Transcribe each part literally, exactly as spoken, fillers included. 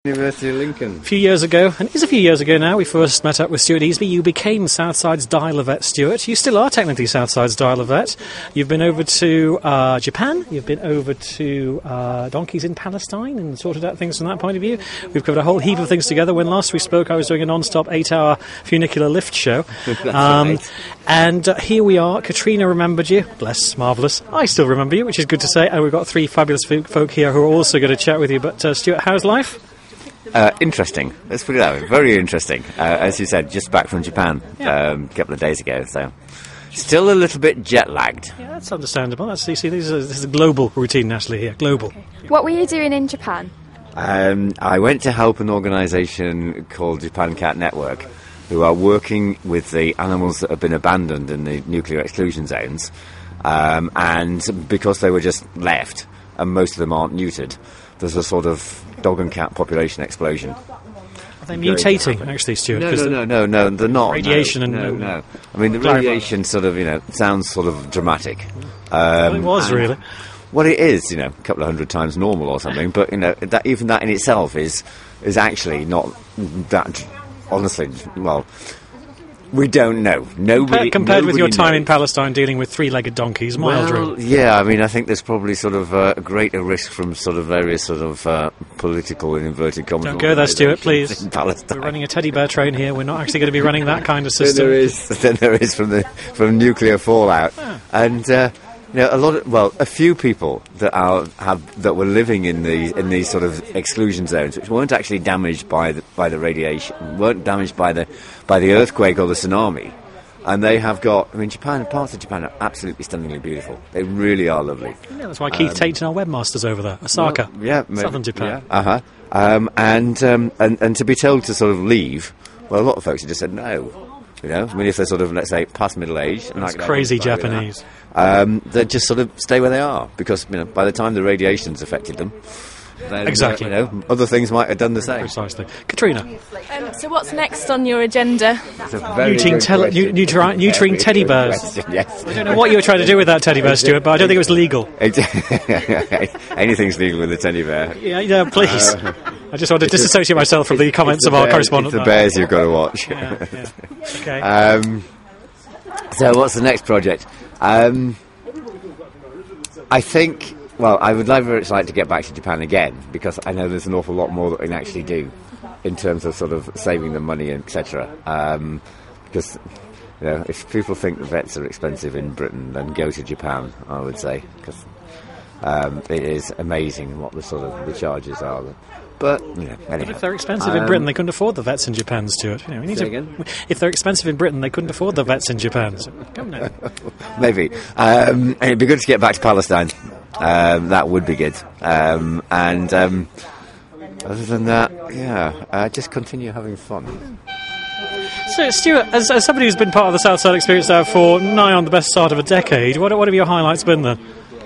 University of Lincoln. A few years ago, and it is a few years ago now, we first met up with Stuart Easby. You became Southside's dialer vet, Stuart. You still are technically Southside's dialer vet. You've been over to uh, Japan, you've been over to uh, Donkeys in Palestine and sorted out things from that point of view. We've covered a whole heap of things together. When last we spoke, I was doing a non-stop eight-hour funicular lift show. um, right. And uh, here we are. Katrina remembered you. Bless, marvellous. I still remember you, which is good to say. And we've got three fabulous folk here who are also going to chat with you. But uh, Stuart, how's life? Uh, interesting. Let's put it that way. Very interesting. Uh, as you said, just back from Japan Yeah. um, a couple of days ago, so still a little bit jet lagged. Yeah, that's understandable. That's, you see, this is, a, this is a global routine, Natalie, here. Global. What were you doing in Japan? Um, I went to help an organisation called Japan Cat Network, who are working with the animals that have been abandoned in the nuclear exclusion zones, um, and because they were just left, and most of them aren't neutered, there's a sort of dog and cat population explosion. Are they mutating, actually, Stuart? No, 'Cause no, the- no, no, no, they're not. Radiation no, and- no, and- no. I mean, the Clarify. radiation sort of, you know, sounds sort of dramatic. Um, Well, it was, and- really. Well, it is, you know, a couple of hundred times normal or something. But you know, that even that in itself is is actually not that. Honestly, well, we don't know. Nobody Compared, compared with your nobody time in knows. Palestine dealing with three-legged donkeys, mild Well, really. yeah, I mean, I think there's probably sort of uh, a greater risk from sort of various sort of uh, political and inverted commas. Don't go there, Stuart, please. In Palestine. We're running a teddy bear train here. We're not actually going to be running that kind of Than system. there is than there is from the from nuclear fallout, and uh, you know, a lot of well, a few people that are have that were living in these in these sort of exclusion zones, which weren't actually damaged by the by the radiation, weren't damaged by the by the earthquake or the tsunami. And they have got, I mean, Japan, parts of Japan are absolutely stunningly beautiful. They really are lovely. Yeah, that's why Keith Tate and our webmaster's over there. Osaka, Well, yeah, maybe, southern Japan. Yeah, uh huh. Um, and, um, and and to be told to sort of leave, well, a lot of folks have just said no. You know, I mean, if they're sort of, let's say, past middle age, and That's like crazy that, like that, Japanese. um, they just sort of stay where they are because you know by the time the radiation's affected them, then, Exactly. uh, you know, other things might have done the same. Precisely. Katrina, Um, so what's next on your agenda? It's a very neutering, good tele- question. nu- neutri- neutering Very teddy good bears. question, Yes. I don't know what you were trying to do with that teddy bear, Stuart, but I don't think it was legal. Anything's legal with a teddy bear. Yeah, yeah, please. I just want to disassociate myself from the comments It's of the our bears- correspondent. It's the bears you've got to watch. Yeah, yeah. Okay. Um, so what's the next project? Um, I think, well, I would love very like to get back to Japan again because I know there's an awful lot more that we can actually do in terms of sort of saving the money, et cetera. Um, because, you know, if people think the vets are expensive in Britain, then go to Japan, I would say, because um, it is amazing what the sort of the charges are. But, you know, anyhow. But if they're expensive in Um, Britain, they couldn't afford the vets in Japan, Stuart. You know, we need Say to, again? If they're expensive in Britain, they couldn't afford the vets in Japan. So, come now. Maybe. Um, and it'd be good to get back to Palestine. Um, that would be good. Um, and um, other than that, yeah, uh, just continue having fun. So, Stuart, as, as somebody who's been part of the Southside experience now for nigh on the best start of a decade, what, what have your highlights been then?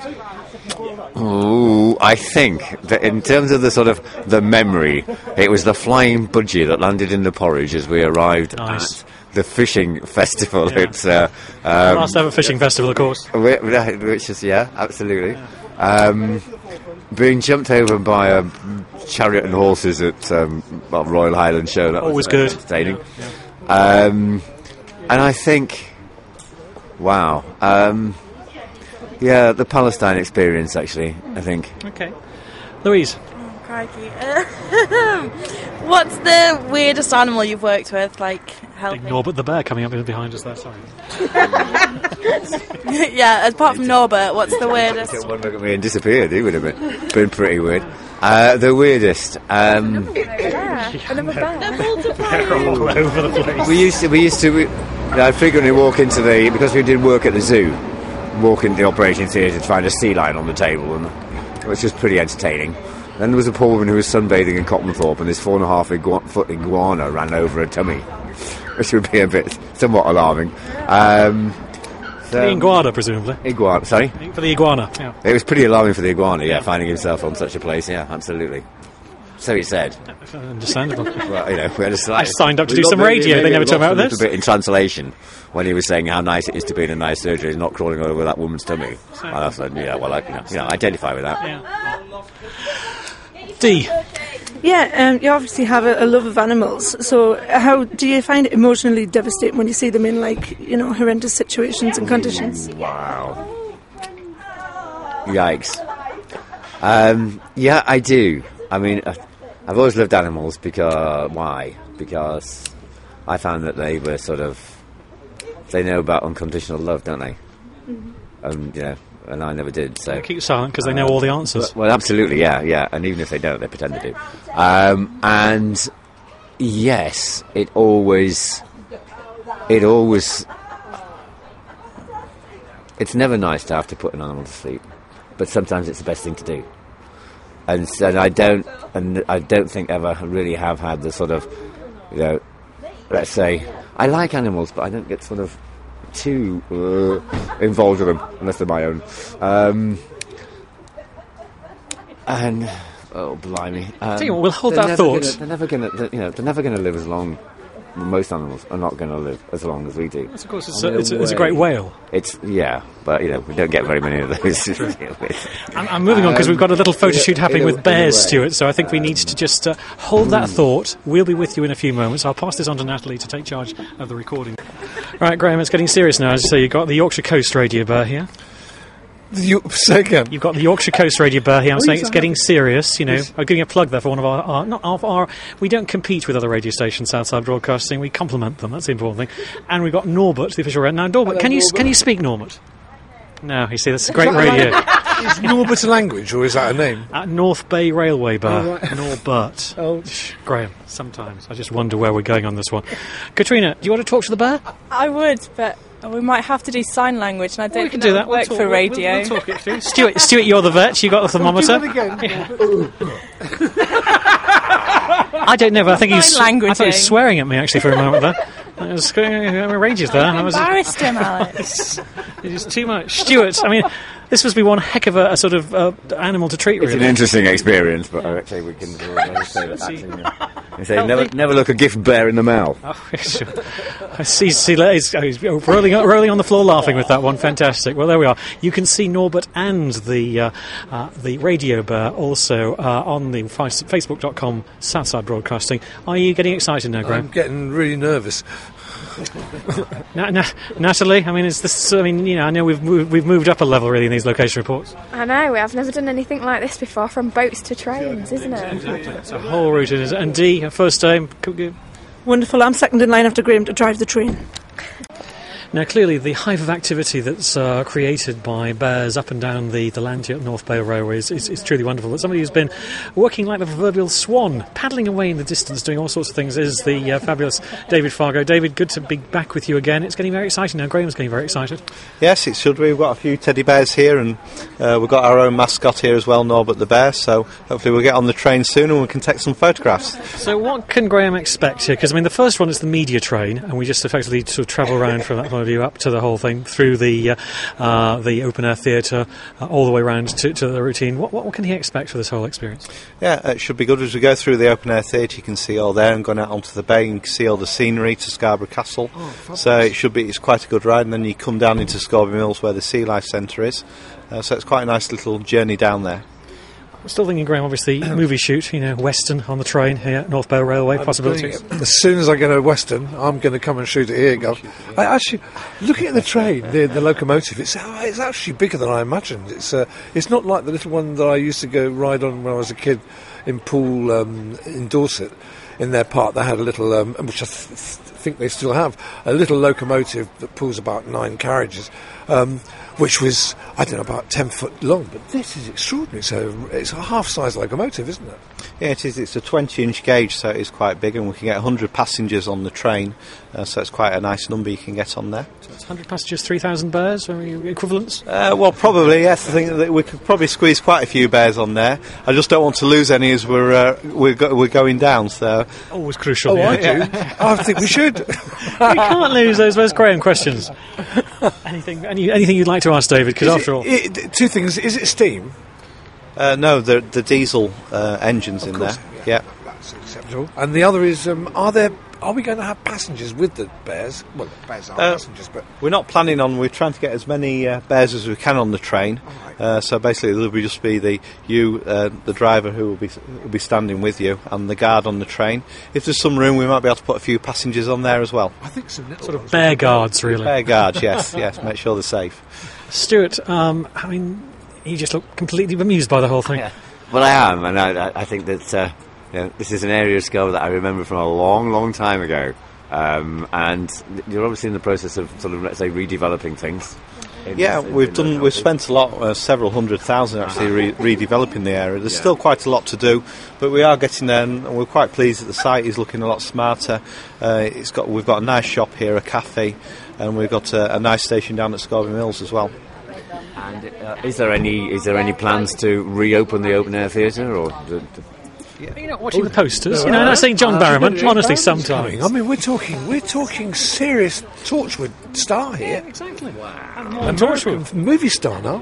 Ooh, I think that in terms of the sort of the memory, it was the flying budgie that landed in the porridge as we arrived Nice. at the fishing festival. Yeah. It's uh, um, Last ever fishing festival, of course. Whi- Which is, yeah, absolutely. Um, being jumped over by a chariot and horses at um, well, Royal Highland Show. That Always was very good. entertaining. Um, and I think, wow, um, yeah, the Palestine experience, actually, I think. Okay. Louise? Crikey. What's the weirdest animal you've worked with? Like helping? Big Norbert the bear coming up behind us there, sorry. Yeah, apart from Norbert, what's the weirdest? Took one look at me and disappeared. He would have been, been pretty weird. Uh, the weirdest. Um, Yeah, another bear. All over the place. we used to. We used to. We, I'd frequently walk into the because we did work at the zoo. Walk into the operating theatre to find a sea lion on the table, and which was pretty entertaining. Then there was a poor woman who was sunbathing in Cottonthorpe, and this four and a half igua- foot iguana ran over her tummy, which would be a bit somewhat alarming. Um, so, The iguana, presumably. Iguana, sorry. For the iguana, yeah. It was pretty alarming for the iguana, yeah, finding himself on such a place, yeah, absolutely. So he said. Understandable. Well, you know, we had a slight, I signed up to we do some maybe- radio, maybe they never lost told me about a little this. bit in translation when he was saying how nice it is to be in a nice surgery and not crawling all over that woman's tummy. And I said, yeah, well, I, you know, you know, identify with that. Yeah. D. Yeah, um, you obviously have a, a love of animals. So, how do you find it emotionally devastating when you see them in, like, you know, horrendous situations and conditions? Wow. Yikes. Um, yeah, I do. I mean, uh, I've always loved animals because... Why? Because I found that they were sort of... They know about unconditional love, don't they? Mm-hmm. Um, you know, and I never did, so... Keep silent, because they know uh, all the answers. Well, absolutely, yeah, yeah. And even if they don't, they pretend to do. Um, and, yes, it always... It always... It's never nice to have to put an animal to sleep. But sometimes it's the best thing to do. And so I don't, and I don't think ever really have had the sort of, you know, let's say, I like animals, but I don't get sort of too uh, involved with them unless they're my own. Um, and oh blimey, um, Tell you what, we'll hold that thought. Gonna, they're never going to, you know, they're never going to live as long. Most animals are not going to live as long as we do. Yes, of course, it's, a, it's, a, it's a great whale. It's yeah, but you know we don't get very many of those. I'm, I'm moving on because we've got a little photo shoot happening with bears, Stuart. So I think we need to just uh, hold that thought. We'll be with you in a few moments. I'll pass this on to Natalie to take charge of the recording. Right, Graham, it's getting serious now. As you say, you've got the Yorkshire Coast Radio Bear here. You, say again. You've got the Yorkshire Coast Radio Bear here. I'm saying it's getting serious. You know, I'm giving a plug there for one of our, our not of our. We don't compete with other radio stations outside broadcasting. We complement them. That's the important thing. And we've got Norbert, the official. Now, Norbert, can you Norbert. can you speak Norbert? No, you see, that's great radio. Is Norbert a language or is that a name? At North Bay Railway Bar. Oh, right. Norbert. Oh, Graham. Sometimes I just wonder where we're going on this one. Katrina, do you want to talk to the bear? I would, but we might have to do sign language, and I don't we can think do that that. would work We'll for talk, radio. We'll, we'll talk it through. Stuart, Stuart, you're the vet. You got the thermometer. Do that again. I don't know, but I think he's. Sign I thought he was languaging. swearing at me actually for a moment there. It was uh, ranges there. I was Embarrassed him, Alex. It is too much. Stuart, I mean, this must be one heck of a, a sort of uh, animal to treat. It's Really, an interesting experience, but I say we can uh, say that. See. Actually, yeah. They say never, never look a gift bear in the mouth. Oh, sure. I see. see he's, he's rolling, rolling on the floor, laughing with that one. Fantastic. Well, there we are. You can see Norbert and the uh, uh, the Radio Bear also uh, on the Facebook dot com Southside Broadcasting. Are you getting excited now, Graham? I'm getting really nervous. Na- Na- Natalie, I mean, is this? I mean, you know, I know we've moved, we've moved up a level really in these location reports. I know, I've never done anything like this before, from boats to trains, isn't it? Exactly. It's a whole route. It is. And Dee, first time. Wonderful. I'm second in line after Graham to drive the train. Now, clearly, the hive of activity that's uh, created by bears up and down the, the land here at North Bay Railway is, is, is truly wonderful. But somebody who's been working like the proverbial swan, paddling away in the distance, doing all sorts of things, is the uh, fabulous David Fargo. David, good to be back with you again. It's getting very exciting now. Graham's getting very excited. Yes, it should be. We've got a few teddy bears here, and uh, we've got our own mascot here as well, Norbert the bear. So hopefully we'll get on the train soon and we can take some photographs. So what can Graham expect here? Because, I mean, the first one is the media train, and we just effectively sort of travel around from that point of view up to the whole thing, through the uh, uh, the open-air theatre, uh, all the way around to, to the routine. What, what, what can he expect for this whole experience? Yeah, it should be good. As we go through the open-air theatre, you can see all there, and going out onto the bay, you can see all the scenery to Scarborough Castle. Oh, so it should be, it's quite a good ride, and then you come down into Scarborough Mills where the Sea Life Centre is. Uh, so it's quite a nice little journey down there. I'm still thinking, Graham, obviously, movie shoot, you know, Western on the train here at North Bay Railway, I'm possibilities. doing it. As soon as I get a Western, I'm going to come and shoot it here, Gov. I actually, looking at the train, the, the locomotive, it's oh, it's actually bigger than I imagined. It's uh, it's not like the little one that I used to go ride on when I was a kid in Poole, um, in Dorset. In their park, they had a little, um, which I th- th- think they still have, a little locomotive that pulls about nine carriages, um, which was, I don't know, about ten foot long. But this is extraordinary. So it's a half-size locomotive, isn't it? Yeah, it is. It's a twenty inch gauge, so it is quite big, and we can get one hundred passengers on the train, uh, so it's quite a nice number you can get on there. So it's one hundred passengers, three thousand bears, are you equivalents? Uh, well, probably, yes. I think that we could probably squeeze quite a few bears on there. I just don't want to lose any as we're uh, we're, go- we're going down, so... Always crucial. Oh, yeah. I do. I think we should. We can't lose those. Where's Graham questions? anything, any, anything you'd like to ask David? Because Is after it- all, it, two things. Is it steam? Uh, no, the the diesel uh, engines Of in course, there. Yeah. That's acceptable. And the other is, um, are there are we going to have passengers with the bears? Well, the bears are Uh, passengers, but We're not planning on. We're trying to get as many uh, bears as we can on the train. Uh, so basically, there'll be just be the you, uh, the driver who will be will be standing with you, and the guard on the train. If there's some room, we might be able to put a few passengers on there as well. I think some little Sort of ones bear will be- guards, really. Bear guards, yes, yes. Make sure they're safe. Stuart, um, I mean, you just look completely bemused by the whole thing. Yeah. Well, I am, and I, I- I think that uh, you know, this is an area of Scarborough that I remember from a long, long time ago. Um, and you're obviously in the process of sort of, let's say, redeveloping things. in- Yeah, in- we've in done. the- We've spent a lot, uh, several hundred thousand actually, re- redeveloping the area. There's Yeah. still quite a lot to do, but we are getting there, and we're quite pleased that the site is looking a lot smarter. Uh, it's got. We've got a nice shop here, a cafe, and we've got a, a nice station down at Scarborough Mills as well. And uh, is there any is there any plans to reopen the open air theatre, or do, do, You're not watching the posters, you know, not saying John Barrowman, honestly, sometimes. I mean, we're talking, we're talking serious Torchwood star here. Exactly. And Torchwood movie star now.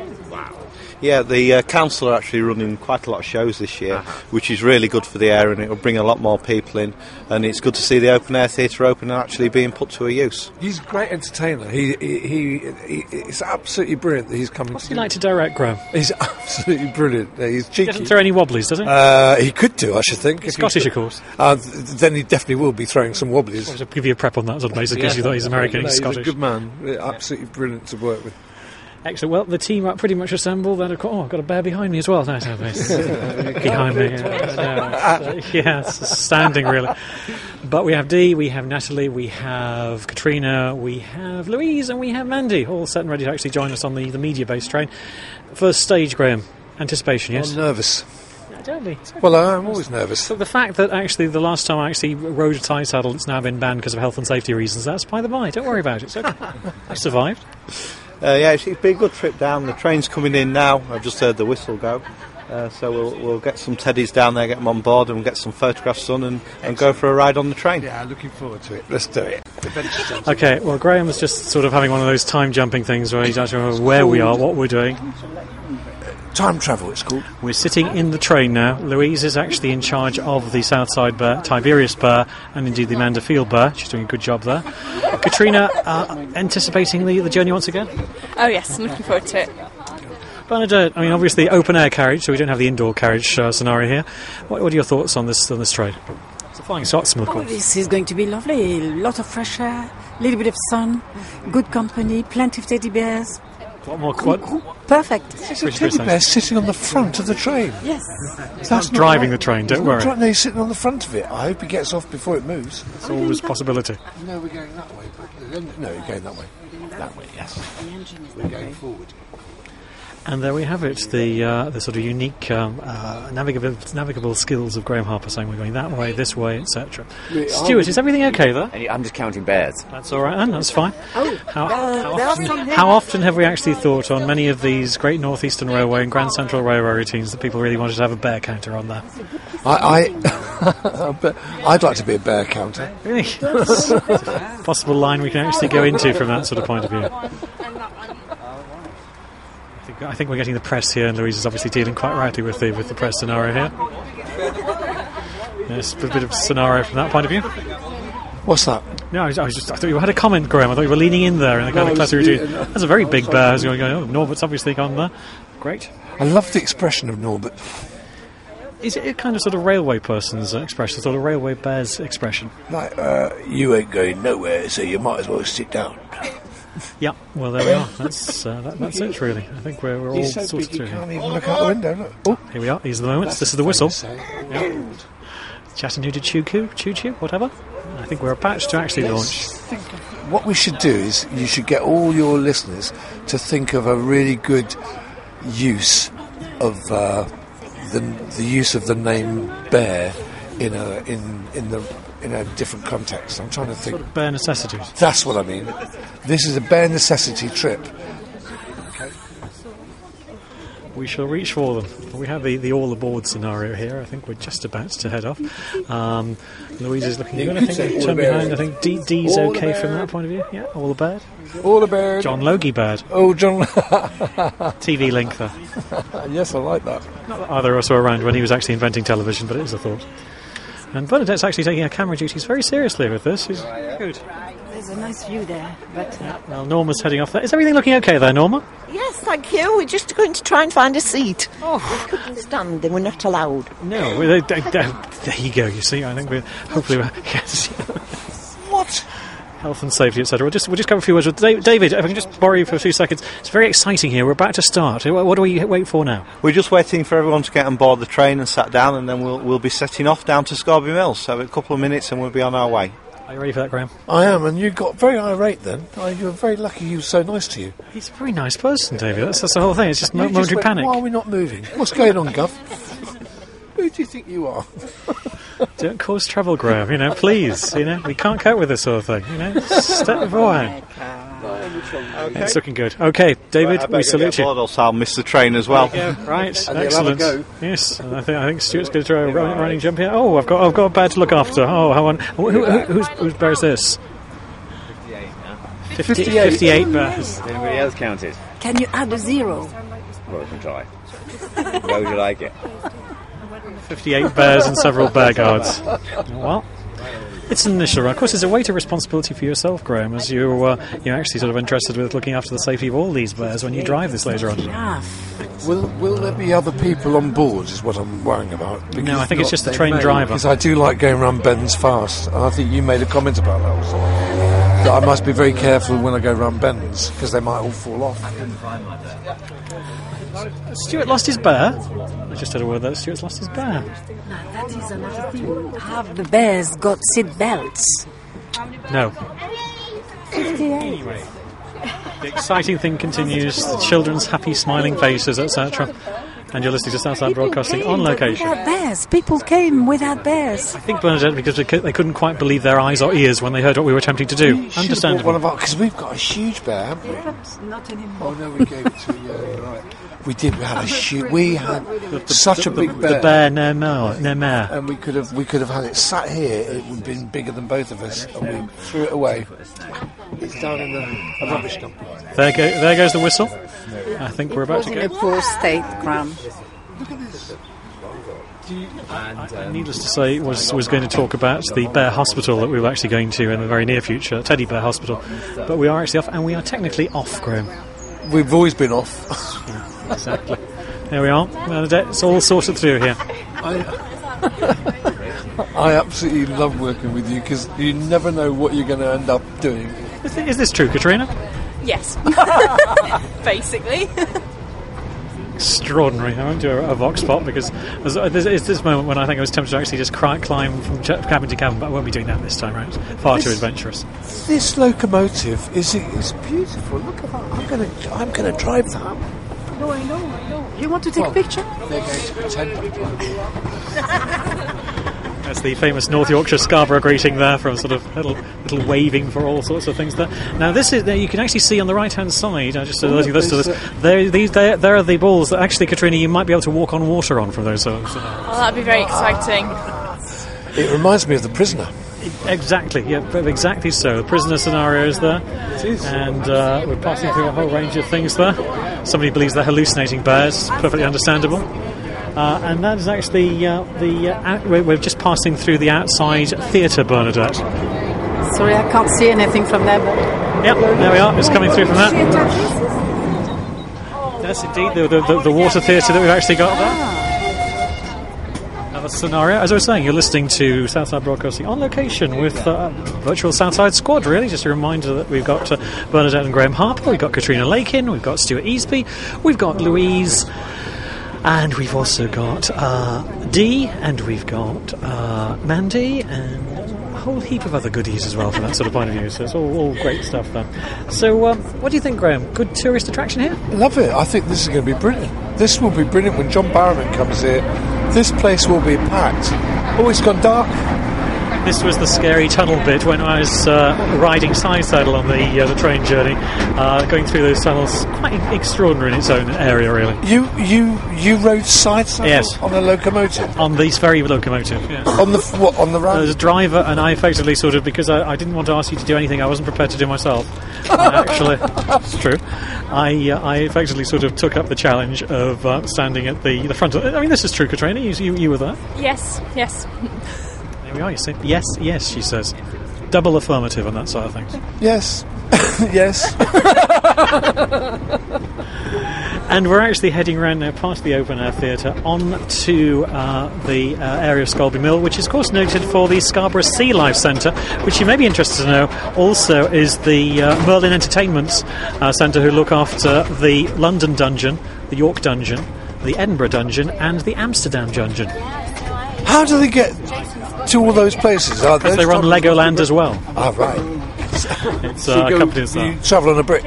Yeah, the uh, council are actually running quite a lot of shows this year, which is really good for the area, and it will bring a lot more people in. And it's good to see the open air theatre open and actually being put to a use. He's a great entertainer. He, he, he, he it's absolutely brilliant that he's coming. What's he like to direct, Graham? He's absolutely brilliant. Uh, He's He cheeky. doesn't throw any wobblies, does he? Uh, he could do, I should think. if he Scottish, could. of course. Uh, th- then he definitely will be throwing some wobblies. I'll give you a prep on that sort of basis, because you thought he's American, No, he's he's a Scottish. good man. Yeah, absolutely brilliant to work with. Excellent. Well, the team are pretty much assembled. Then, of course, oh, I've got a bear behind me as well. No, no, no. Behind me. Yeah, no, it's, uh, yeah, it's standing, really. But we have Dee, we have Natalie, we have Katrina, we have Louise, and we have Mandy, all set and ready to actually join us on the, the media-based train. First stage, Graham. Anticipation, yes? I'm nervous. No, don't be. Well, I'm always nervous. So the fact that actually the last time I actually rode a tie saddle, it's now been banned because of health and safety reasons, that's by the by. Don't worry about it. It's okay. I survived. Uh, yeah, it's, it's been a good trip down. The train's coming in now. I've just heard the whistle go. Uh, so we'll we'll get some teddies down there, get them on board, and get some photographs done, and, and go for a ride on the train. Yeah, looking forward to it. Let's do it. Okay, well, Graham was just sort of having one of those time jumping things where he doesn't remember where we are, what we're doing. Time travel, it's called. We're sitting in the train now. Louise is actually in charge of the Southside Bear, Tiberius Bear, and indeed the Amanda Field Bear. She's doing a good job there. Katrina, uh, anticipating the, the journey once again? Oh yes, I'm looking forward to it. Bernadette, I mean, obviously open air carriage, so we don't have the indoor carriage uh, scenario here. What, what are your thoughts on this on this train? It's a Flying Scotsman, of Oh, course. this is going to be lovely. A lot of fresh air, a little bit of sun, good company, plenty of teddy bears. What more? What, Perfect. It's a Which teddy bit bear sitting on the front of the train. Yes. That's not driving the train, don't He's not worry. dri- no, he's sitting on the front of it. I hope he gets off before it moves. It's always a possibility. No, we're going that way. But no, you're going that way. That way, yes. We're going forward. And there we have it, the uh, the sort of unique um, uh, navigable, navigable skills of Graham Harper, saying we're going that way, this way, et cetera. Stuart, is everything okay there? And I'm just counting bears. That's all right, Anne, that's fine. Oh, How, uh, how, there are often, some there. how often have we actually thought on many of these Great North Eastern Railway and Grand Central Railway routines that people really wanted to have a bear counter on there? I, I but I'd like to be a bear counter. Really? Possible line we can actually go into from that sort of point of view. I think, I think we're getting the press here, and Louise is obviously dealing quite rightly with the with the press scenario here. Yes, a bit of a scenario from that point of view. What's that? No, I was, I was just I thought you had a comment, Graham. I thought you were leaning in there in the kind of No, class I was- routine. That's a very big bear. I was going, oh, Norbert's obviously gone there. Great. I love the expression of Norbert. Is it a kind of sort of railway person's uh, expression, sort of railway bear's expression? Like, uh, you ain't going nowhere, so you might as well sit down. Yeah, well, there we are. That's uh, that, that's it, really. I think we're, we're all He's so sorted big you through here. can't even look out the window. Look. Oh, Here we are. These are the moments. This is the whistle. Yeah. Chattanooga Choo Choo, Choo Choo, whatever. I think we're about to actually launch. what we should do is you should get all your listeners to think of a really good use of uh, the the use of the name bear in a in in the in a different context. I'm trying to think. Sort of bare necessities. That's what I mean. This is a bare necessity trip. We shall reach for them. We have the, the all aboard scenario here. I think we're just about to head off. Um, Louise is looking good. I think turn behind. I think D, D's All okay aboard. from that point of view. Yeah, all aboard. All aboard. John Logie bird. Oh, John. T V link there. Yes, I like that. Not that either of us were around when he was actually inventing television, but it is a thought. And Bernadette's actually taking her camera duties very seriously with this. She's good. There's a nice view there, but uh, Well, Norma's heading off there. Is everything looking okay there, Norma? Yes, thank you. We're just going to try and find a seat. Oh. We couldn't stand, they were not allowed. No. we- they- they- they- There you go, you see. I think we're... Hopefully we're... Yes. What? Health and safety, et cetera. We'll just, we'll just cover a few words with David. David, if I can just borrow you for a few seconds. It's very exciting here. We're about to start. What what do we wait for now? We're just waiting for everyone to get on board the train and sat down, and then we'll we'll be setting off down to Scorby Mills. So a couple of minutes and we'll be on our way. Are you ready for that, Graham? I am, and you got very irate then. Oh, you were very lucky he was so nice to you. He's a very nice person, David. That's, that's the whole thing. It's just You mo- just momentary went, panic. Why are we not moving? What's going on, Gov? Who do you think you are? Don't cause trouble, Graham. You know, please. You know, we can't cope with this sort of thing. You know, step forward. Okay. It's looking good. Okay, David, Right, I we better salute get you. aboard, else I'll miss the train as well. Right, And they'll have a excellent. go. Yes, and I think I think Stuart's going to try a running, running jump here. Oh, I've got I've got a bear to look after. Oh, how on? Who, who, who's whose bear is this? fifty-eight. fifty-eight. fifty-eight bears. Anybody else counted? can you add a zero? Well, we can try. Where would you like it? fifty-eight bears and several bear guards. Well, it's an initial run. Of course, there's a weight of responsibility for yourself, Graham, as you, uh, you're actually sort of interested with looking after the safety of all these bears when you drive this later on. Ah, Will Will there be other people on board? Is what I'm worrying about. No, I think it's just the train driver. Because I do like going around bends fast, and I think you made a comment about that also. That I must be very careful when I go round bends because they might all fall off. Stuart lost his bear. I just had a word there. Stuart's lost his bear. now that is another thing. Have the bears got seat belts? No. fifty-eight. Anyway, the exciting thing continues. The children's happy, smiling faces, et cetera. And you're listening to Southside Broadcasting came, on but location. Without bears. People came without bears. I think Bernadette, because they cou- they couldn't quite believe their eyes or ears when they heard what we were attempting to do. Understandable. Because we've got a huge bear, haven't we? Not anymore. Oh no, we gave it to you. Yeah, right. We did. We had a huge. We had such a big The bear. bear no more, no more. And we could have we could have had it sat here. It would have been bigger than both of us, and we threw it away. It's down in the a rubbish dump. There, go, there goes the whistle. I think we're about to In a go. poor state, Graham. Uh, needless to say, was was going to talk about the bear hospital that we were actually going to in the very near future, Teddy Bear Hospital. But we are actually off, and we are technically off, Graham. We've always been off. Exactly. There we are. Bernadette, it's all sorted through here. I, I absolutely love working with you because you never know what you're going to end up doing. Is, thi- is this true, Katrina? Yes. Basically. Extraordinary. I won't do a, a vox pop because there's, there's, there's this moment when I think I was tempted to actually just cry, climb from ch- cabin to cabin, but I won't be doing that this time, right? It's far too This- adventurous. This locomotive is is beautiful. Look at that. I'm going to I'm going to drive that. No, I know, I know. You want to take Well, a picture? They're going to pretend I'm driving. That's the famous North Yorkshire Scarborough greeting there, from sort of little little waving for all sorts of things there. Now this is, you can actually see on the right hand side, I just alerting this to this, there, these, there, there are the balls that actually, Katrina, you might be able to walk on water on from those sort of scenarios. Oh, that'd be very exciting. It reminds me of The Prisoner. Exactly, yeah, but exactly so. The prisoner scenarios there, and uh, we're passing through a whole range of things there. Somebody believes they're hallucinating bears, perfectly understandable. Uh, and that is actually uh, the uh, out- we're, we're just passing through the outside theatre, Bernadette. Sorry, I can't see anything from there. But Yep, there we are. It's coming through from that. Yes, indeed, the, the, the, the water theatre that we've actually got there. Another scenario. As I was saying, you're listening to Southside Broadcasting on location with uh, virtual Southside Squad, really. Just a reminder that we've got uh, Bernadette and Graham Harper, we've got Katrina Lakin, we've got Stuart Easby, we've got Louise, and we've also got uh, Dee, and we've got uh, Mandy, and a whole heap of other goodies as well from that sort of point of view. So it's all, all great stuff there. So um, what do you think, Graham? Good tourist attraction here? Love it. I think this is going to be brilliant. This will be brilliant when John Barrowman comes here. This place will be packed. Oh, it's gone dark. This was the scary tunnel bit when I was uh, riding side saddle on the uh, the train journey, uh, going through those tunnels. Quite extraordinary in its own area, really. You you you rode side saddle Yes. on a locomotive. On this very locomotive, yes. On the f- what? On the There was round. a driver, and I effectively sort of, because I, I didn't want to ask you to do anything I wasn't prepared to do myself. I actually, it's true. I uh, I effectively sort of took up the challenge of uh, standing at the, the front of. I mean, this is true, Katrina. You, you you were there. Yes, yes. There Here we are, you see. Yes, yes, she says. Double affirmative on that side of things. Yes. Yes. And we're actually heading around now past the open air theatre on to uh, the uh, area of Scalby Mill, which is of course noted for the Scarborough Sea Life Centre, which you may be interested to know also is the uh, Merlin Entertainments uh, Centre, who look after the London Dungeon, the York Dungeon, the Edinburgh Dungeon and the Amsterdam Dungeon. How do they get to all those places? Are Because they run Legoland as well. Ah, right. It's So uh, you a go- company that's you travel on a brick.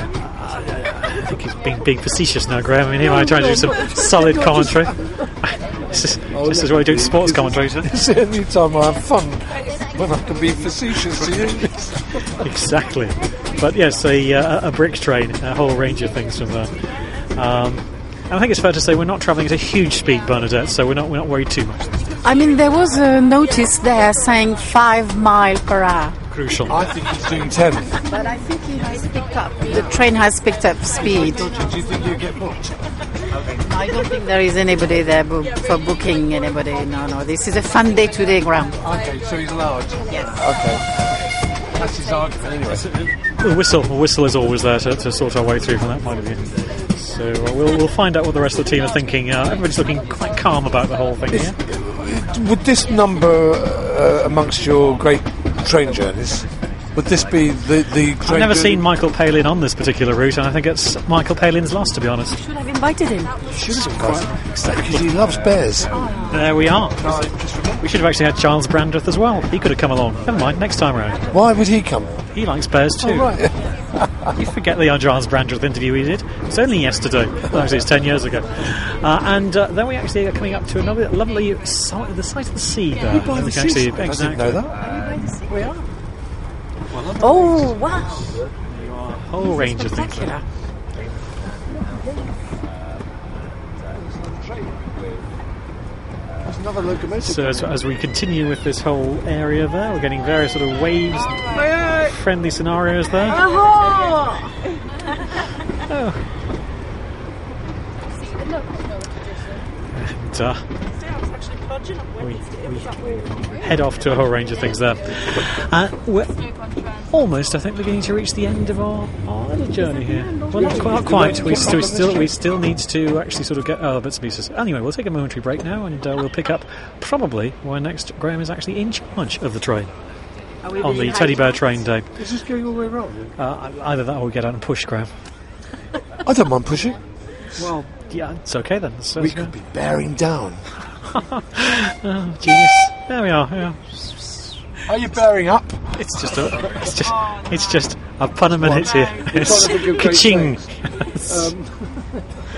I think he's being, being facetious now, Graham. I mean, here I'm trying to do some solid commentary. This is just as well doing sports commentary. Isn't it? It's the only time I have fun when I can be facetious to you. Exactly. But yes, a, uh, a brick train, a whole range of things from there. Um, and I think it's fair to say we're not travelling at a huge speed, Bernadette, so we're not we're not worried too much. I mean, there was a notice there saying five mile per hour. Crucial. I think he's doing ten. But I think he has picked up. The train has picked up speed. Do you think you get booked? I don't think there is anybody there bo- for booking anybody. No, no. This is a fun day today, Graham. Okay, so he's allowed. Yes. Okay. That's his argument anyway. A whistle, a whistle is always there to, to sort our way through from that point of view. So uh, we'll, we'll find out what the rest of the team are thinking. Uh, everybody's looking quite calm about the whole thing here. Would this number uh, amongst your great train journeys, would this be the, the train I've never journey? seen Michael Palin on this particular route, and I think it's Michael Palin's loss, to be honest. Should have invited him. Should have quite, exactly. Because he loves bears. There we are. We should have actually had Charles Brandreth as well. He could have come along. Never mind, next time around. Why would he come? He likes bears too. Oh, right. You forget the Charles Brandreth interview he did. It was only yesterday. Well, actually, it's ten years ago. Uh, and uh, then we actually are coming up to another lovely site, the site of the sea there. You're by We the can actually- seaside. I didn't know that. We are. Oh, wow. A whole range of things. Spectacular. There's another locomotive. So as, as we continue with this whole area there, we're getting various sort of waves, friendly scenarios there. Oh. And, uh, we, we head off to a whole range of things there. Uh, we're almost, I think, beginning to reach the end of our, our little journey here. Well, not quite. Not quite. We, still, we still we still need to actually sort of get other bits and pieces. Anyway, we'll take a momentary break now, and uh, we'll pick up probably where next Graham is actually in charge of the train on the Teddy Bear Train Day. Is this going all the way around? Uh, either that or we get out and push Graham. I don't mind pushing. Well, yeah, it's okay then. So, We could be bearing down. oh, genius. There we are. Yeah. Are you bearing up? It's just a, it's just, it's just a pun a minute here. You're trying to think of great Ka-ching. things. Um,